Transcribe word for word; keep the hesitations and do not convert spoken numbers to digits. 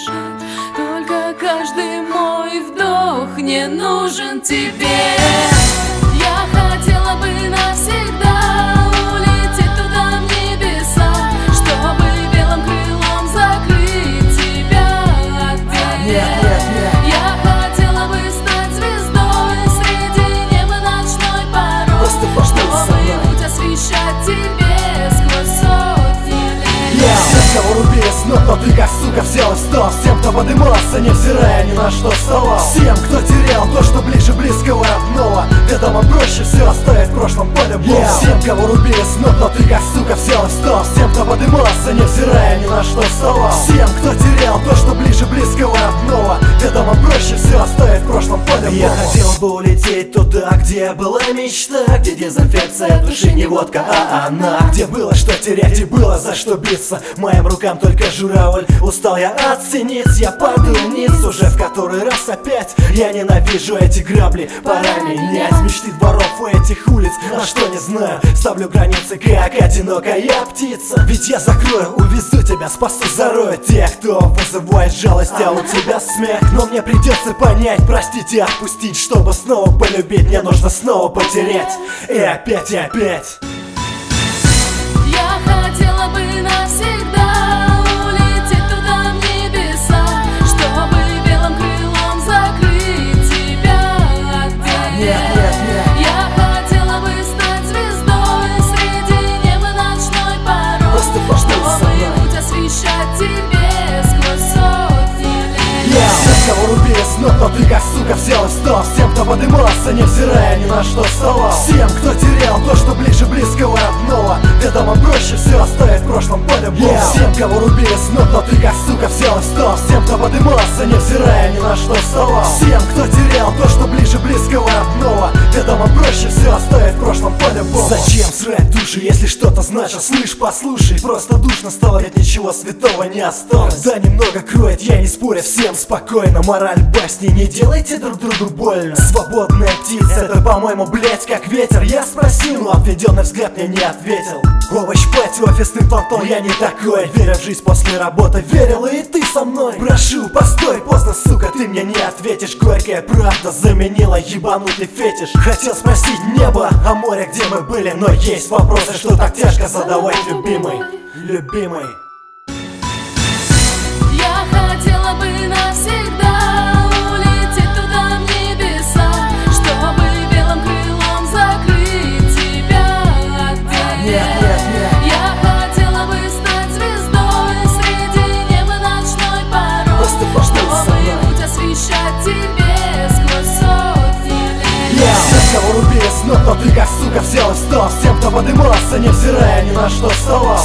дышать. Только каждый мой вдох не нужен тебе. Я хотела бы навсегда улететь туда, в небеса, чтобы белым крылом закрыть тебя опять. Нет, нет, нет. Я хотела бы стать звездой среди неба ночной порой, Просто пошли со мной. новый путь освещать тебе сквозь сотни лет. Я всем, кого рубили с ног, но ты как сука взял и встал. Всем, кто подымался, невзирая ни на что вставал. Всем, кто терял то, что ближе близкого родного. Ведомо проще все оставить в прошлом по-любому. Yeah. Всем, кого рубили с ног, но ты как сука взял и встал. Всем, кто подымался, невзирая ни на что вставал. Всем, кто терял то, что ближе близкого родного. Ведомо проще все оставить в прошлом по-любому. Я хотел бы улететь туда, где была мечта, где дезинфекция души не водка, а она. Где было что терять и было за что биться. Моим рукам только журавль. Устал я от синиц, я падаю вниз уже в который раз опять. Я ненавижу эти грабли, пора менять мечты дворов у этих улиц. На что не знаю, ставлю границы, как одинокая птица. Ведь я закрою, увезу тебя, спасу, зарою тех, кто вызывает жалость, а у тебя смех. Но мне придется понять, простить и отпустить. Чтобы снова полюбить, мне нужно снова потерять. И опять, и опять. Я хотела бы навсегда улететь туда, в небеса, чтобы белым крылом закрыть тебя опять. Нет, нет, нет. Я хотела бы стать звездой среди неба ночной порой, Просто пошли со новый мной. путь освещать тебе сквозь сотни лет. Я всем, кого рубили с ног, но ты как сука взял и встал. Всем, кто подымался, невзирая ни на что вставал. Всем, кто терял то, что ближе близкого родного. Ведомо проще все оставить в прошлом по-любому. Yeah. Всем, кого рубили с ног, но ты как сука взял и встал. Всем, кто подымался, невзирая ни на что вставал. Всем, кто терял то, что ближе близкого родного. Ведомо проще все оставить в прошлом по-любому. Зачем срать души, если что-то значит? Слышь, послушай, просто душно стало, ведь ничего святого не осталось. Да, немного кроет, я не спорю, всем спокойно. Мораль басни, не делайте друг другу больно. Свободная птица, это, по-моему, блять, как ветер. Я спросил, но обведенный взгляд мне не ответил. Овощ, пати, офисный планктон, я не такой. Веря в жизнь после работы, верила и ты со мной. Прошу, постой, поздно, сука, ты мне не ответишь. Горькая правда заменила ебанутый фетиш. Хотел спросить небо, а море, где мы были. Но есть вопросы, что так тяжко задавать, любимый, любимый. Я хотела бы навсегда улететь туда, в небеса, чтобы белым крылом закрыть тебя опять. Нет, нет, нет. Я хотела бы стать звездой среди неба ночной порой, Просто пошли со новый мной. путь освещать тебе сквозь сотни лет. Я всем, кого рубили с ног, но ты как сука взял и встал. Всем, кто подымался, невзирая ни на что вставал.